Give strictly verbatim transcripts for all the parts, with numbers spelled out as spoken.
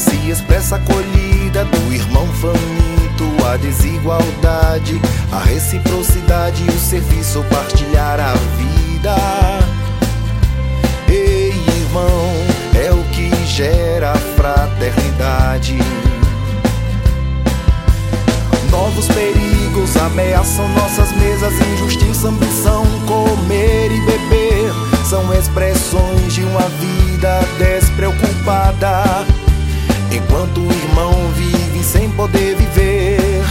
se expressa a acolhida do irmão faminto, a desigualdade, a reciprocidade, o serviço, partilhar a vida. Ei, irmão, é o que gera fraternidade. Novos perigos ameaçam nossas mesas, injustiça, ambição, comer e beber são expressões de uma vida despreocupada, enquanto o irmão vive sem poder viver.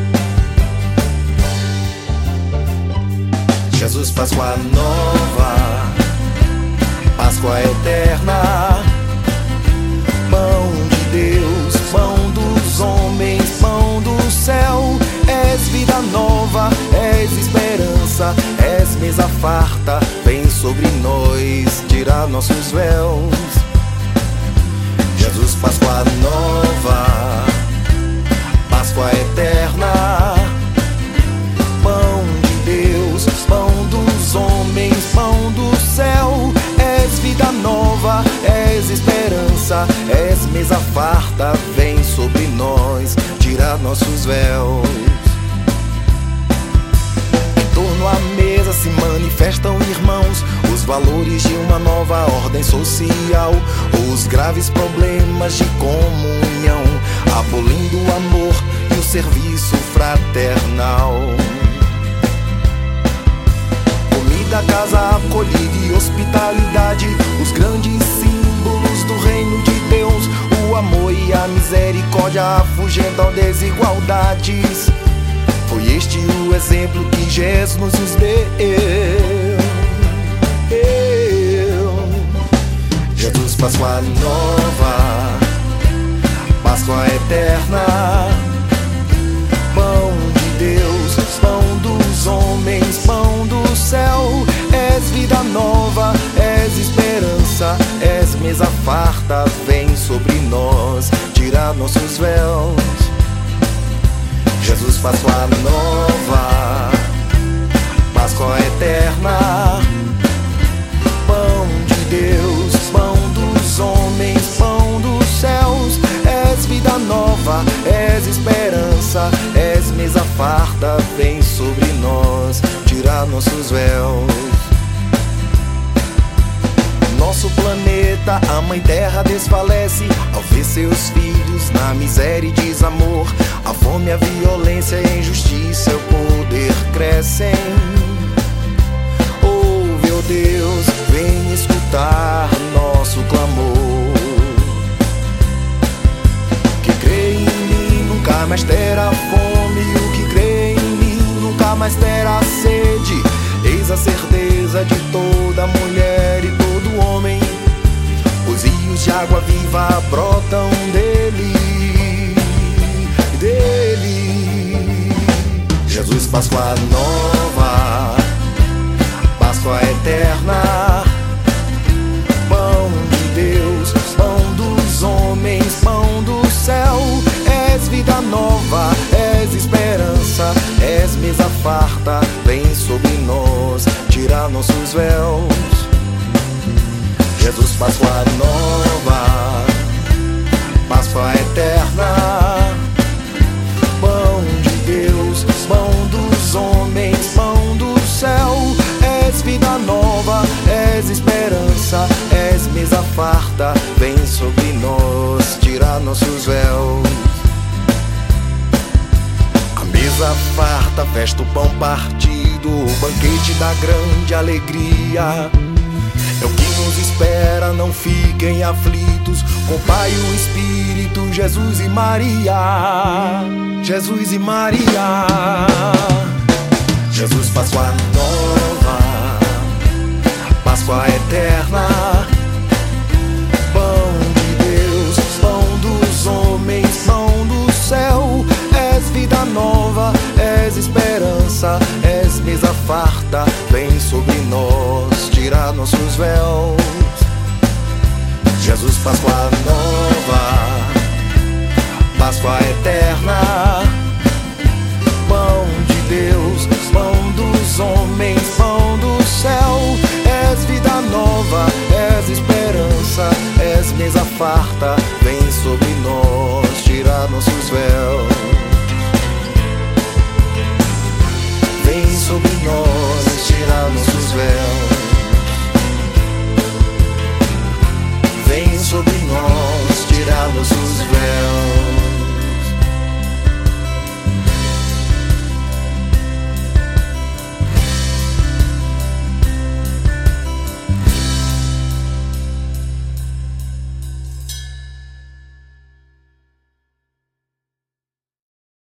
Jesus, Páscoa nova, Páscoa eterna, pão de Deus, pão dos homens, pão do céu. És vida nova, és esperança, és mesa farta, vem sobre nós tirar nossos véus. Jesus, Páscoa nova, Páscoa eterna, pão de Deus, pão dos homens, pão do céu. És vida nova, és esperança, és mesa farta, vem sobre nós tirar nossos véus. Em torno à mesa se manifestam, irmãos, os valores de uma nova ordem social, os graves problemas de comunhão, abolindo o amor e o serviço fraternal. Comida, casa, acolhida e hospitalidade, os grandes símbolos do reino de Deus, o amor e a misericórdia afugentam desigualdades. Foi este o exemplo que Jesus nos deu. Jesus, Páscoa nova, Páscoa eterna, pão de Deus, pão dos homens, pão do céu. És vida nova, és esperança, és mesa farta, vem sobre nós tirar nossos véus. Jesus, Páscoa nova, Páscoa eterna, pão de Deus, pão dos homens, pão dos céus. És vida nova, és esperança, és mesa farta, vem sobre nós tirar nossos véus. Nosso planeta, a mãe terra desfalece ao ver seus filhos na miséria e desamor. A fome, a violência, a injustiça, o poder crescem. Ouve, ó Deus, vem escutar nosso clamor. Que crê em mim nunca mais terá fome, o que crê em mim nunca mais terá sede. Eis a certeza de toda mulher e todo homem, os rios de água viva brotam dele, dele. Jesus, Páscoa nova, Páscoa eterna, pão de Deus, pão dos homens, pão do céu. És vida nova, és esperança, és mesa farta, vem sobre nós tirar nossos véus. Jesus, Páscoa nova, Páscoa eterna, pão de Deus, pão dos homens, pão do céu. És vida nova, és esperança, és mesa farta, vem sobre nós tirar nossos véus. Mesa farta, festa, o pão partido, o banquete da grande alegria. É o que nos espera, não fiquem aflitos, com o Pai e o Espírito, Jesus e Maria. Jesus e Maria. Jesus, Páscoa nova, Páscoa eterna, pão de Deus, pão dos homens, pão do céu. És vida nova, és esperança, és mesa farta, vem sobre nós tirar nossos véus. Jesus, Páscoa nova, Páscoa eterna, pão de Deus, pão dos homens, pão do céu. És vida nova, és esperança, és mesa farta. farta, vem sobre nós tirar nossos véus. Vem sobre nós tirar nossos véus.